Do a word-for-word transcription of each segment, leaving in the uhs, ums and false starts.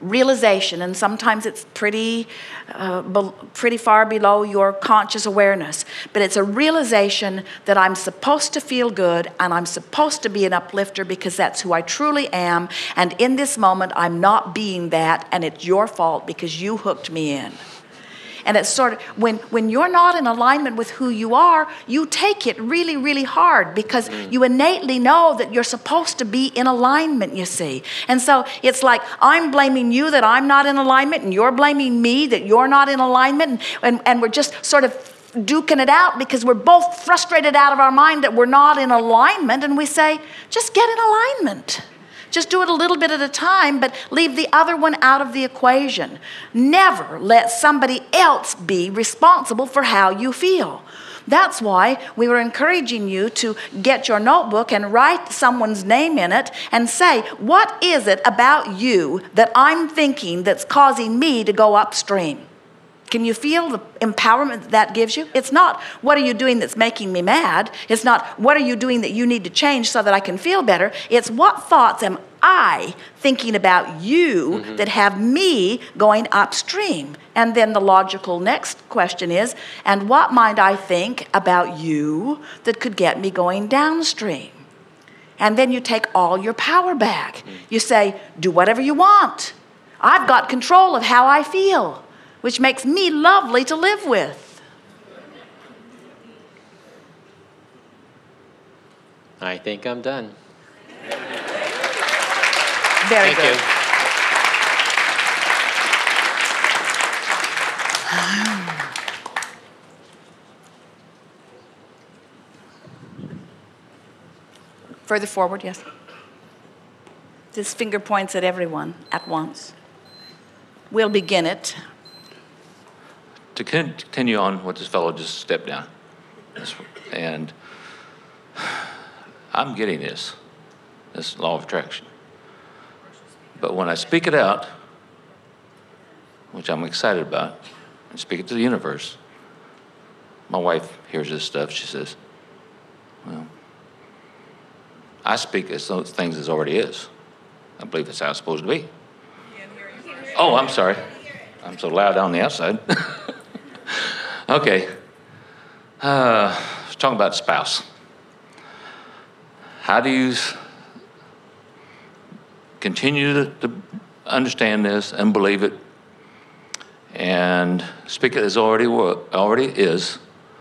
realization, and sometimes it's pretty, uh, be- pretty far below your conscious awareness, but it's a realization that I'm supposed to feel good and I'm supposed to be an uplifter because that's who I truly am, and in this moment I'm not being that, and it's your fault because you hooked me in. And it's sort of, when, when you're not in alignment with who you are, you take it really, really hard because mm. you innately know that you're supposed to be in alignment, you see. And so it's like, I'm blaming you that I'm not in alignment, and you're blaming me that you're not in alignment, and, and, and we're just sort of duking it out because we're both frustrated out of our mind that we're not in alignment, and we say, just get in alignment. Just do it a little bit at a time, but leave the other one out of the equation. Never let somebody else be responsible for how you feel. That's why we were encouraging you to get your notebook and write someone's name in it and say, what is it about you that I'm thinking that's causing me to go upstream? Can you feel the empowerment that gives you? It's not, what are you doing that's making me mad? It's not, what are you doing that you need to change so that I can feel better? It's, what thoughts am I thinking about you mm-hmm. that have me going upstream? And then the logical next question is, and what might I think about you that could get me going downstream? And then you take all your power back. Mm-hmm. You say, do whatever you want. I've got control of how I feel, which makes me lovely to live with. I think I'm done. Very Thank good. You. Further forward, yes. This finger points at everyone at once. We'll begin it. To continue on what this fellow just stepped down, and I'm getting this, this law of attraction. But when I speak it out, which I'm excited about, and speak it to the universe, my wife hears this stuff, she says, well, I speak as those things as already is. I believe that's how it's supposed to be. Oh, I'm sorry. I'm so loud on the outside. Okay. Uh, let's talk about spouse. How do you continue to, to understand this and believe it and speak it as already already is,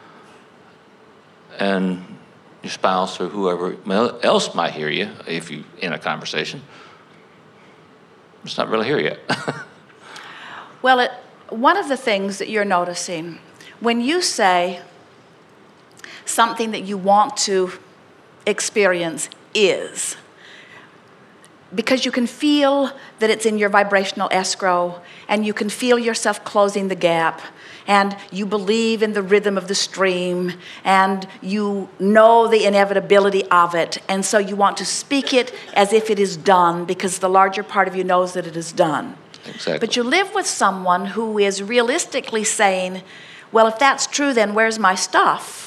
and your spouse or whoever else might hear you if you in a conversation, it's not really here yet. Well, it, one of the things that you're noticing, when you say something that you want to experience is, because you can feel that it's in your vibrational escrow, and you can feel yourself closing the gap, and you believe in the rhythm of the stream, and you know the inevitability of it, and so you want to speak it as if it is done, because the larger part of you knows that it is done. Exactly. But you live with someone who is realistically saying, well, if that's true, then where's my stuff?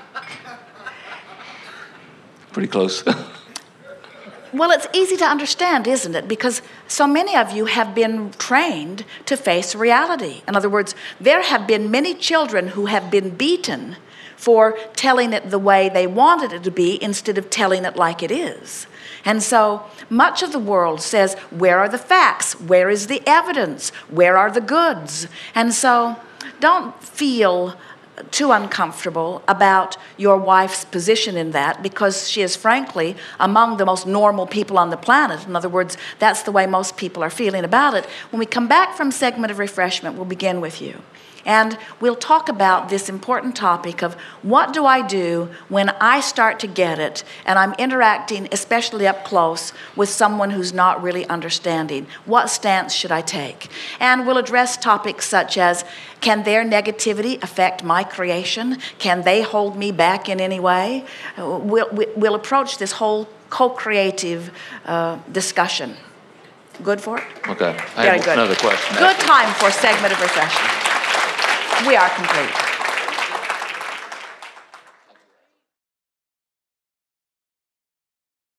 Pretty close. Well, it's easy to understand, isn't it? Because so many of you have been trained to face reality. In other words, there have been many children who have been beaten for telling it the way they wanted it to be instead of telling it like it is. And so much of the world says, where are the facts? Where is the evidence? Where are the goods? And so don't feel too uncomfortable about your wife's position in that, because she is frankly among the most normal people on the planet. In other words, that's the way most people are feeling about it. When we come back from segment of refreshment, we'll begin with you. And we'll talk about this important topic of what do I do when I start to get it and I'm interacting, especially up close, with someone who's not really understanding. What stance should I take? And we'll address topics such as, can their negativity affect my creation? Can they hold me back in any way? We'll, we'll approach this whole co-creative uh, discussion. Good for it? Okay. I Very have good. Another question. Good time for a segment of refreshment. We are complete.